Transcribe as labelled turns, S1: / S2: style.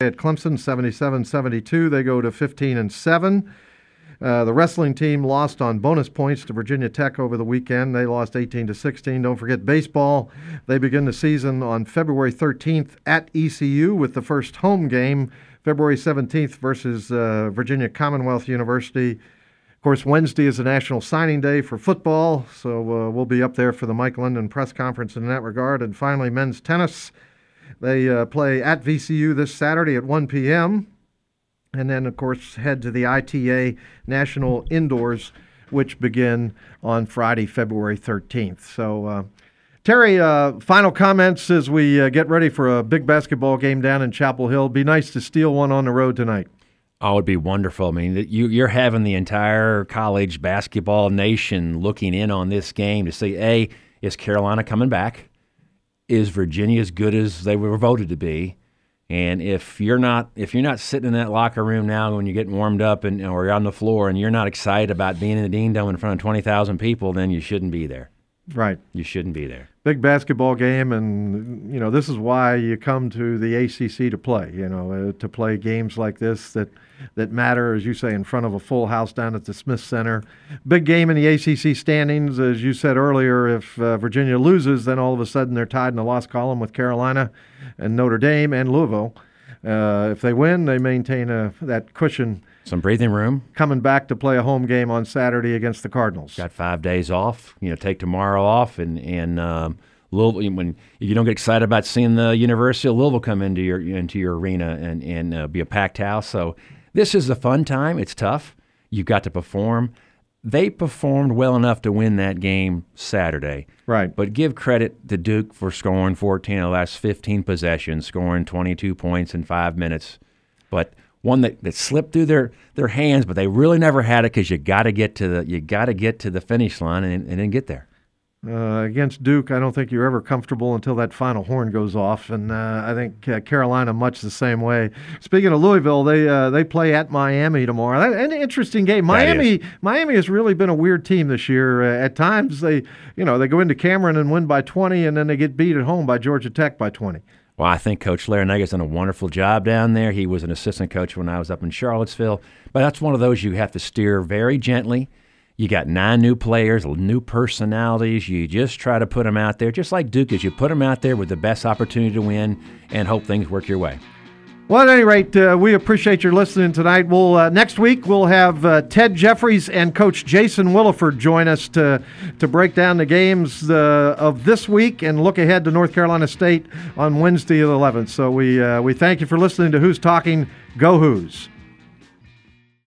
S1: at Clemson, 77-72. They go to 15-7. The wrestling team lost on bonus points to Virginia Tech over the weekend. They lost 18-16. Don't forget baseball. They begin the season on February 13th at ECU with the first home game, February 17th versus Virginia Commonwealth University. Of course, Wednesday is the National Signing Day for football, so we'll be up there for the Mike London press conference in that regard. And finally, men's tennis. They play at VCU this Saturday at 1 p.m., and then, of course, head to the ITA National Indoors, which begin on Friday, February 13th. So, Terry, final comments as we get ready for a big basketball game down in Chapel Hill. It'd be nice to steal one on the road tonight.
S2: Oh, it'd be wonderful. I mean, you're having the entire college basketball nation looking in on this game to see, A, is Carolina coming back? Is Virginia as good as they were voted to be? And if you're not sitting in that locker room now when you're getting warmed up or you're on the floor and you're not excited about being in the Dean Dome in front of 20,000 people, then you shouldn't be there.
S1: Right.
S2: You shouldn't be there.
S1: Big basketball game, and, this is why you come to the ACC to play, to play games like this that matter, as you say, in front of a full house down at the Smith Center. Big game in the ACC standings. As you said earlier, if Virginia loses, then all of a sudden they're tied in the loss column with Carolina and Notre Dame and Louisville. If they win, they maintain that cushion.
S2: Some breathing room.
S1: Coming back to play a home game on Saturday against the Cardinals.
S2: Got 5 days off. Take tomorrow off, and Louisville. When you don't get excited about seeing the University of Louisville come into your arena and be a packed house. So this is a fun time. It's tough. You've got to perform. They performed well enough to win that game Saturday.
S1: Right.
S2: But give credit to Duke for scoring 14 of the last 15 possessions, scoring 22 points in 5 minutes. But one that slipped through their hands, but they really never had it because you got to get to the finish line and then get there.
S1: Against Duke, I don't think you're ever comfortable until that final horn goes off, and I think Carolina much the same way. Speaking of Louisville, they play at Miami tomorrow. An interesting game. Miami has really been a weird team this year. At times they go into Cameron and win by 20, and then they get beat at home by Georgia Tech by 20.
S2: Well, I think Coach Larinaga's done a wonderful job down there. He was an assistant coach when I was up in Charlottesville, but that's one of those you have to steer very gently. You got 9 new players, new personalities. You just try to put them out there, just like Duke is. You put them out there with the best opportunity to win and hope things work your way.
S1: Well, at any rate, we appreciate your listening tonight. Next week we'll have Ted Jeffries and Coach Jason Williford join us to break down the games of this week and look ahead to North Carolina State on Wednesday the 11th. So we thank you for listening to Who's Talking. Go Who's.